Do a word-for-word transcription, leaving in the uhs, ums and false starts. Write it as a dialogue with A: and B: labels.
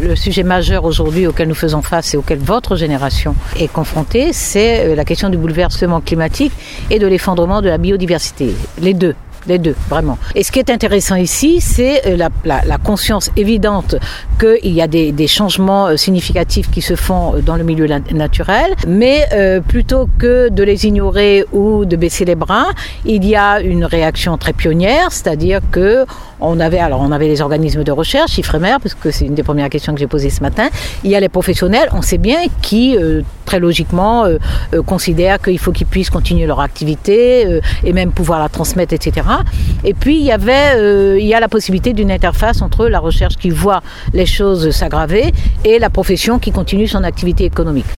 A: le sujet majeur aujourd'hui auquel nous faisons face et auquel votre génération est confrontée, c'est la question du bouleversement climatique et de l'effondrement de la biodiversité. Les deux. Les deux, vraiment. Et ce qui est intéressant ici, c'est la, la, la conscience évidente qu'il y a des, des changements significatifs qui se font dans le milieu naturel, mais euh, plutôt que de les ignorer ou de baisser les bras, il y a une réaction très pionnière, c'est-à-dire que on avait, alors on avait les organismes de recherche, Ifremer, parce que c'est une des premières questions que j'ai posées ce matin. Il y a les professionnels, on sait bien, qui euh, très logiquement euh, euh, considèrent qu'il faut qu'ils puissent continuer leur activité euh, et même pouvoir la transmettre, et cetera. Et puis il y avait, euh, il y a la possibilité d'une interface entre la recherche qui voit les choses s'aggraver et la profession qui continue son activité économique.